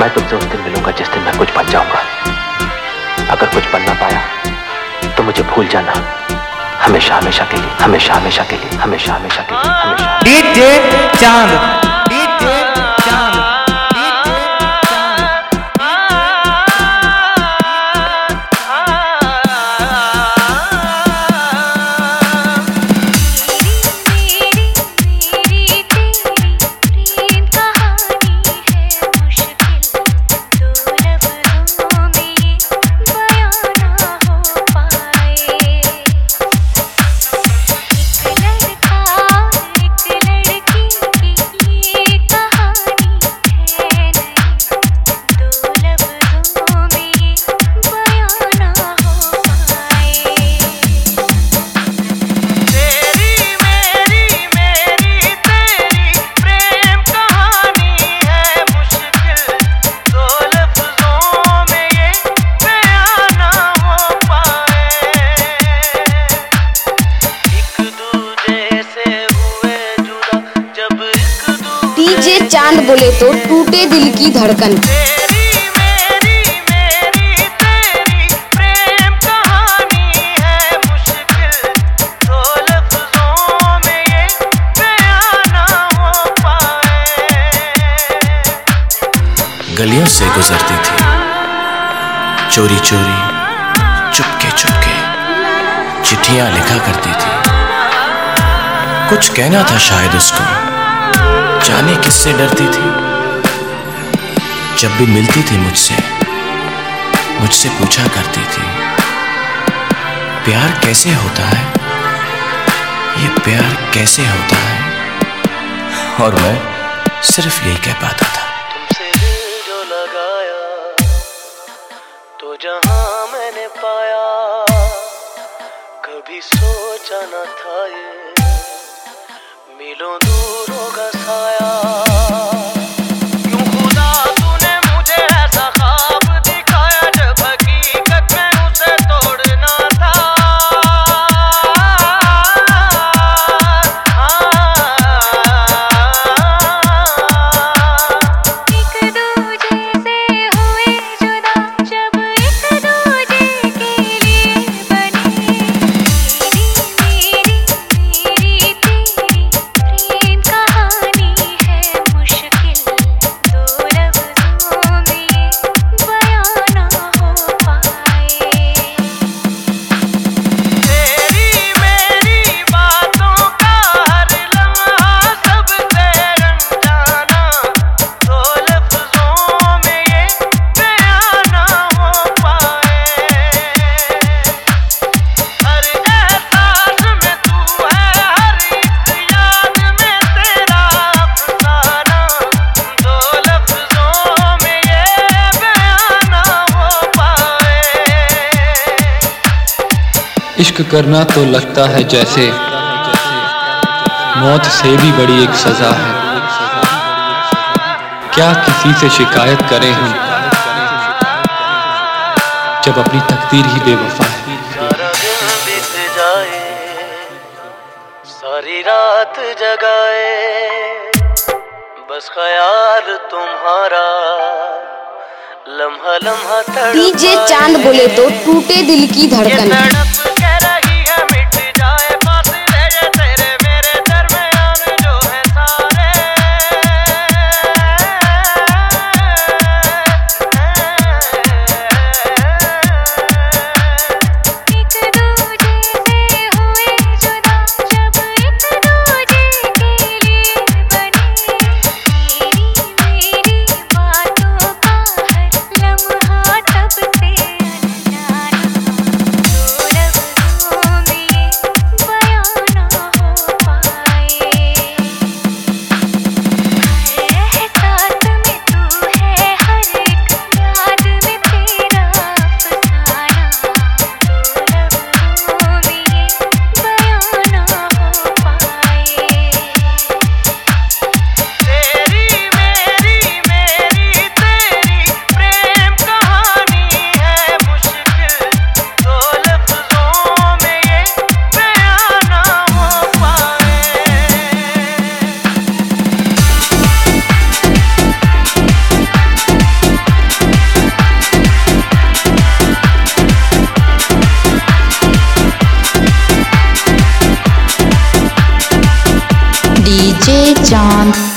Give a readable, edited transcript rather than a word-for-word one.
मैं तुमसे उस दिन मिलूंगा जिस दिन मैं कुछ बन जाऊंगा। अगर कुछ बन ना पाया तो मुझे भूल जाना, हमेशा हमेशा के लिए, हमेशा हमेशा के लिए, हमेशा हमेशा के लिए, हमेशा। डीजे चांद, डीजे चांद। डीजे चांद बोले तो टूटे दिल की धड़कन। गलियों से गुजरती थी चोरी चोरी, चुपके चुपके चिट्ठियां लिखा करती थी। कुछ कहना था शायद उसको, जाने किससे डरती थी। जब भी मिलती थी मुझसे पूछा करती थी, प्यार कैसे होता है, ये प्यार कैसे होता है। और मैं सिर्फ यही कह पाता था, तुमसे दिल जो लगाया तो जहां मैंने पाया, कभी सोचा न था ये मीलों दूर होगा साया। क्यों खुदा तूने मुझे ऐसा ख्वाब दिखाया, जब हकीकत में उसे तोड़ना था। एक दूजे से हुए जुदा, जब एक दूजे के लिए बने। मेरी तेरी प्रेम कहानी है मुश्किल, दो लफ्ज़ों में ये बयां ना हो पाए। तेरी मेरी बातों का हर लम्हा सबसे अनजाना, दो लफ्ज़ों में ये बयां ना हो पाए। हर एहसास में तू है, हर एक याद में तेरा अफसाना, दो लफ्ज़ों में ये बयां ना हो पाए। इश्क करना तो लगता है जैसे मौत से भी बड़ी एक सजा है। क्या किसी से शिकायत करें हम, जब अपनी तकदीर ही बेवफा है। सारा दिन बीत जाए, सारी रात जगाए, बस ख्याल तुम्हारा लम्हा लम्हा तड़पाए। डीजे चांद बोले तो टूटे दिल की ये धड़कन। तड़प कह रही है मिट जाए फासले ये तेरे मेरे दरमियान जो है सारे। एक दूजे से हुए जुदा, जब एक दूजे के लिए बने। मेरी बातों का हर लम्हा तब से अनजाना, दो लफ्ज़ों चांद।